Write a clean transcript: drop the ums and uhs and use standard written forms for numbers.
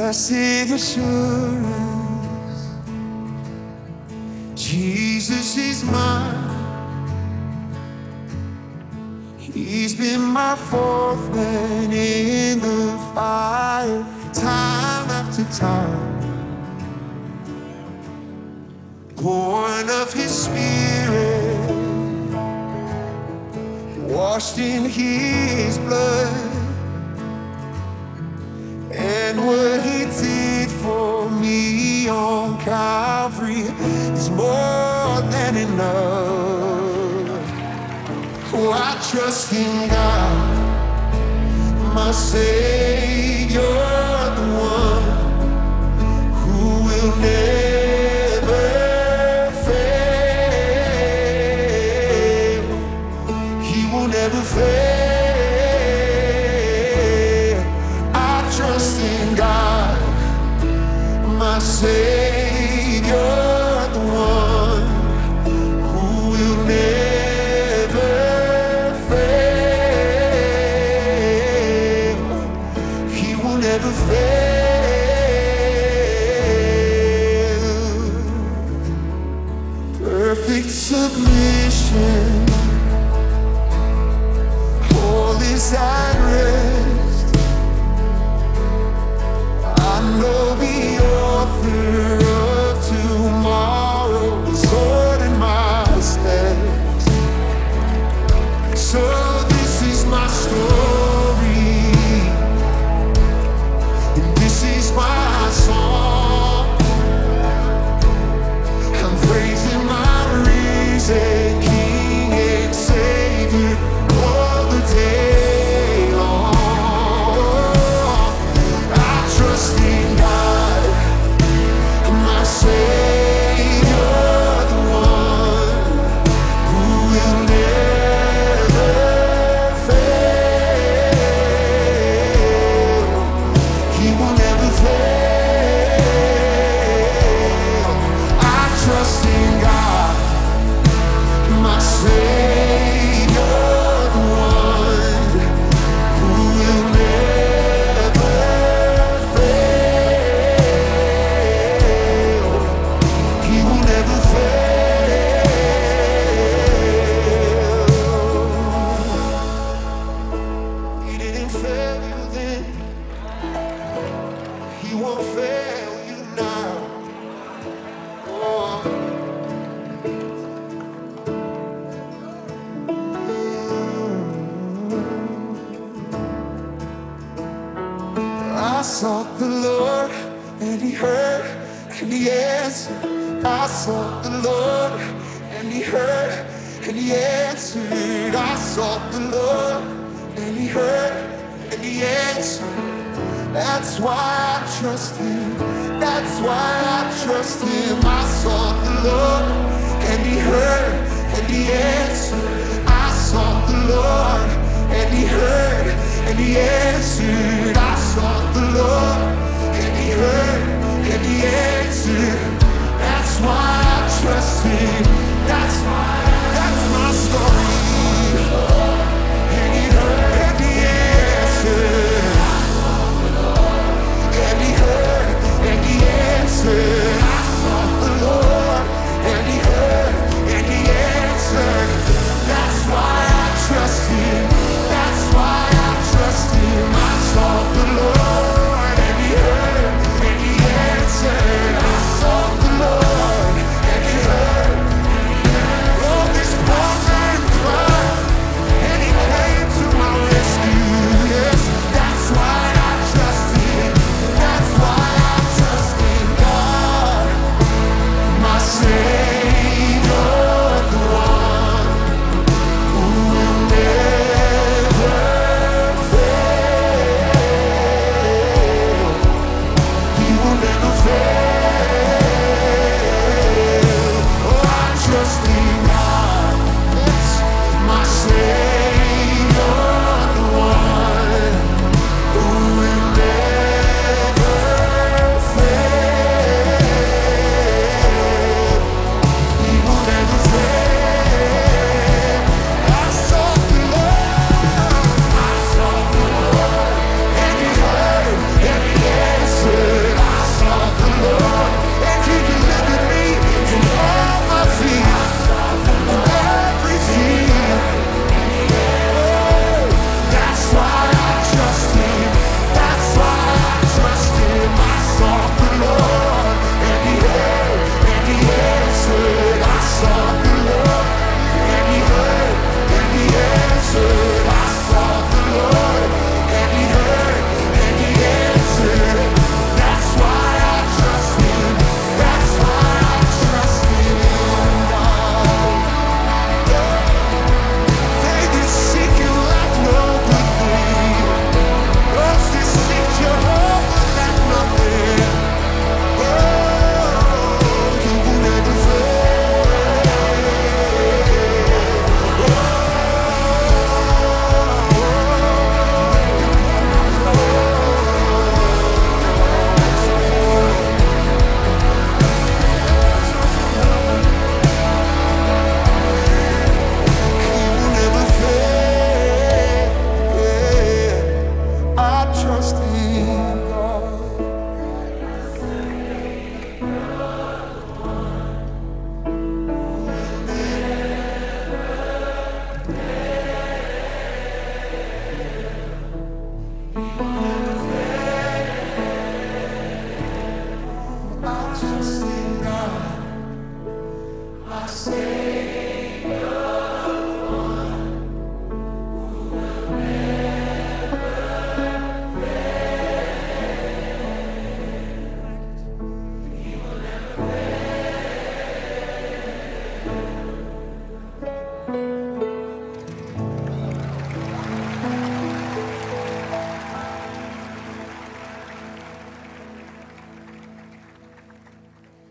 Blessed assurance, Jesus is mine. He's been my fourth man in the fire, time after time. Born of His Spirit, washed in His blood, and what He did for me on Calvary is more than enough. Oh, I trust in God, my Savior, the one who will never fail. He will never fail. I trust in God, my Savior, the one who will never fail. He will never fail. Perfect submission, all is at rest. I know the author of tomorrow is ordering my steps. So this is my story, and this is my song. I'm praising my risen King and Savior all the day long. I trust in God, my Savior, the one who will never fail. He will never fail. I trust in God, my Savior, the one who will never fail. He will never fail. He didn't fail you then, He won't fail you now. Oh. I sought the Lord, and He heard, and He answered. I sought the Lord, and He heard, and He answered. I sought the Lord, and He heard, and He answered. That's why I trust Him. That's why I trust Him. I sought the Lord, and He heard, and He answered. I sought the Lord, and He heard, and He answered. I sought the Lord, and He heard, and He answered. That's why I trust Him. That's my story. And He heard, and He answered. And He heard, and He answered. I sought the Lord, and He heard, and He answered. That's why I trust Him. answered.